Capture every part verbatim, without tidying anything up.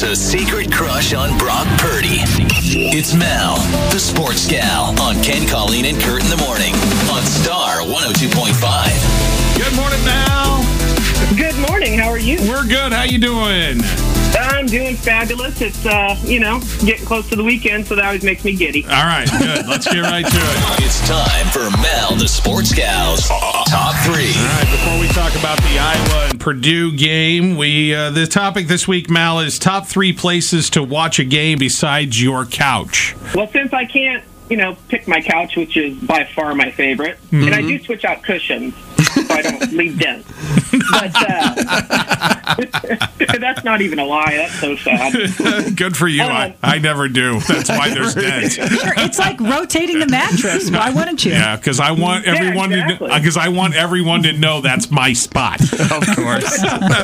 a secret crush on Brock Purdy. It's Mel, the sports gal, on Ken, Colleen, and Kurt in the morning on Star one oh two point five. Good morning, Mel. Good morning. How are you? We're good. How you doing? I'm doing fabulous. It's, uh, you know, getting close to the weekend, so that always makes me giddy. All right, good. Let's get right to it. It's time for Mel, the sports gal's top three. All right, before we talk about the Iowa and Purdue game, we uh, the topic this week, Mel, is top three places to watch a game besides your couch. Well, since I can't, you know, pick my couch, which is by far my favorite, mm-hmm. and I do switch out cushions so I don't leave dents. But uh, that's not even a lie. That's so sad. Good for you. Um, I, I never do. That's why there's dents. Sure, it's like rotating the mattress. Why wouldn't you? Yeah, because I want everyone yeah, exactly. to because I want everyone to know that's my spot. Of course.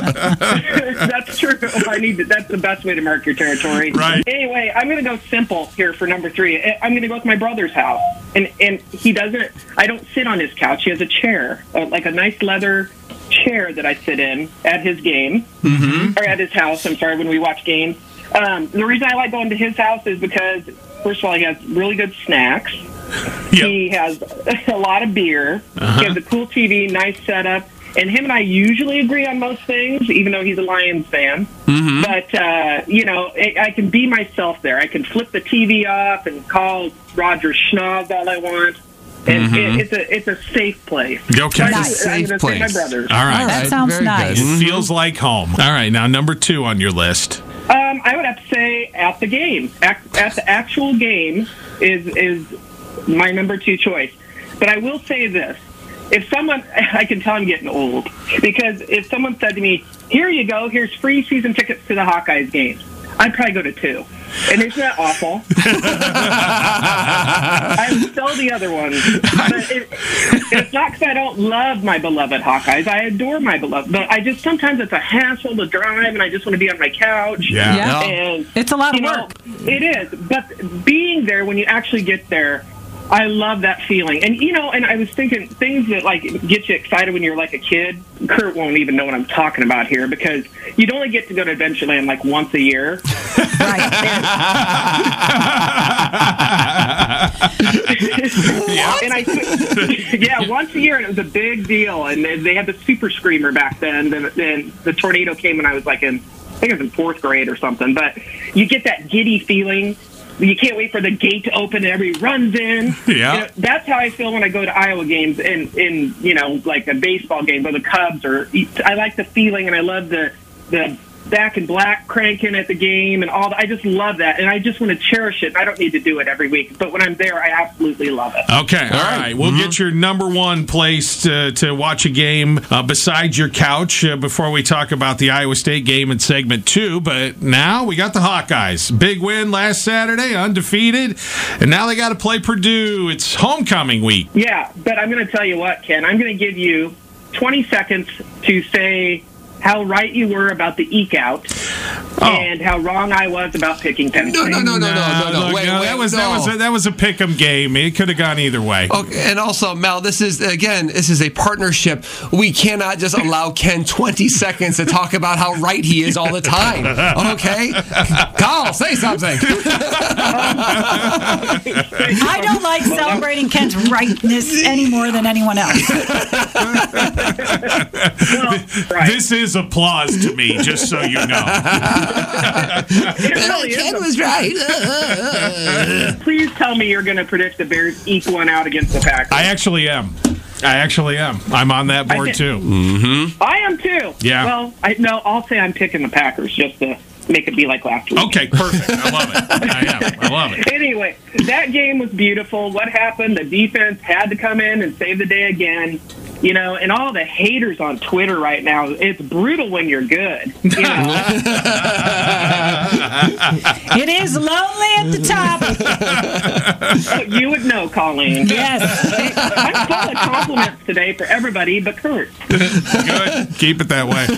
That's true. I need to, that's the best way to mark your territory. Right. Anyway, I'm going to go simple here for number three. I'm going to go with my brother's house, and and he doesn't. I don't sit on his couch. He has a chair, uh, like a nice leather chair that I sit in at his game, mm-hmm. or at his house, I'm sorry, when we watch games. Um, the reason I like going to his house is because, first of all, he has really good snacks. Yep. He has a lot of beer. Uh-huh. He has a cool T V, nice setup. And him and I usually agree on most things, even though he's a Lions fan. Mm-hmm. But, uh, you know, I, I can be myself there. I can flip the T V off and call Roger Schnoz all I want. And mm-hmm. it, it's a it's a safe place. Okay, nice. Safe I'm place. My brothers. All right, that sounds Very nice. Good. It feels like home. All right, now number two on your list. Um, I would have to say at the game, at, at the actual game is is my number two choice. But I will say this: if someone, I can tell I'm getting old, because if someone said to me, "Here you go, here's free season tickets to the Hawkeyes games," I'd probably go to two. And isn't that awful? I would sell the other ones. But it, it's not because I don't love my beloved Hawkeyes. I adore my beloved. But I just, sometimes it's a hassle to drive, and I just want to be on my couch. Yeah. Yeah. And, it's a lot of you know, work. It is. But being there, when you actually get there, I love that feeling. And, you know, and I was thinking things that, like, get you excited when you're, like, a kid. Kurt won't even know what I'm talking about here, because you'd only get to go to Adventureland, like, once a year. Right. And, and I, yeah, once a year, and it was a big deal. And they had the super screamer back then. Then, then the tornado came when I was, like, in, I think it was in fourth grade or something. But you get that giddy feeling. You can't wait for the gate to open and everybody runs in. Yeah. You know, that's how I feel when I go to Iowa games in, in, you know, like a baseball game or the Cubs. Or I like the feeling, and I love the the Back in Black cranking at the game and all that. I just love that, and I just want to cherish it. I don't need to do it every week, but when I'm there, I absolutely love it. Okay, all right. right. We'll mm-hmm. get your number one place to, to watch a game uh, besides your couch uh, before we talk about the Iowa State game in segment two. But now we got the Hawkeyes. Big win last Saturday, undefeated, and now they got to play Purdue. It's homecoming week. Yeah, but I'm going to tell you what, Ken. I'm going to give you twenty seconds to say how right you were about the eke out, oh. and how wrong I was about picking Penn State. No, no, no, no, no, no, no. Look, Wait, no, wait, that was no. that was a, that was a pick'em game. It could have gone either way. Okay, and also, Mel, this is again, this is a partnership. We cannot just allow Ken twenty seconds to talk about how right he is all the time. Okay, Carl, say something. I don't like celebrating Ken's rightness any more than anyone else. Well, right. This is applause to me, just so you know. It really is. Ken was right. Please tell me you're going to predict the Bears eke one out against the Packers. I actually am. I actually am. I'm on that board, I too. Mm-hmm. I am, too. Yeah. Well, I, no, I'll say I'm picking the Packers just to make it be like last week. Okay, perfect. I love it. I am. I love it. Anyway, that game was beautiful. What happened? The defense had to come in and save the day again. You know, and all the haters on Twitter right now, it's brutal when you're good. You know? It is lonely at the top. You would know, Colleen. Yes. I'm full of compliments today for everybody but Kurt. Good. Keep it that way.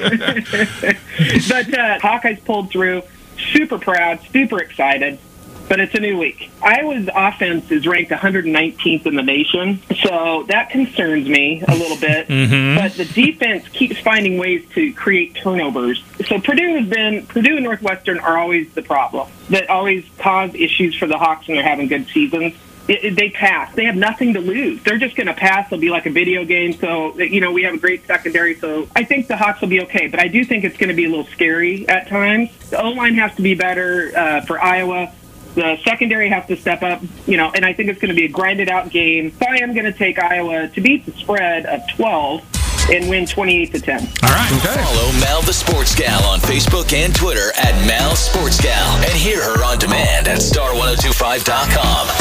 But uh, Hawkeyes pulled through. Super proud, super excited. but it's a new week. Iowa's offense is ranked one hundred nineteenth in the nation, so that concerns me a little bit. Mm-hmm. But the defense keeps finding ways to create turnovers. So Purdue has been Purdue and Northwestern are always the problem that always cause issues for the Hawks when they're having good seasons. It, it, they pass. They have nothing to lose. They're just going to pass. It'll be like a video game. So, you know, we have a great secondary. So I think the Hawks will be okay. But I do think it's going to be a little scary at times. The O-line has to be better uh, for Iowa. The secondary has to step up, you know, and I think it's going to be a grinded-out game. So I am going to take Iowa to beat the spread of twelve and win twenty-eight to ten. All right. Okay. Follow Mal the Sports Gal on Facebook and Twitter at Mal Sports Gal, and hear her on demand at star ten twenty-five dot com.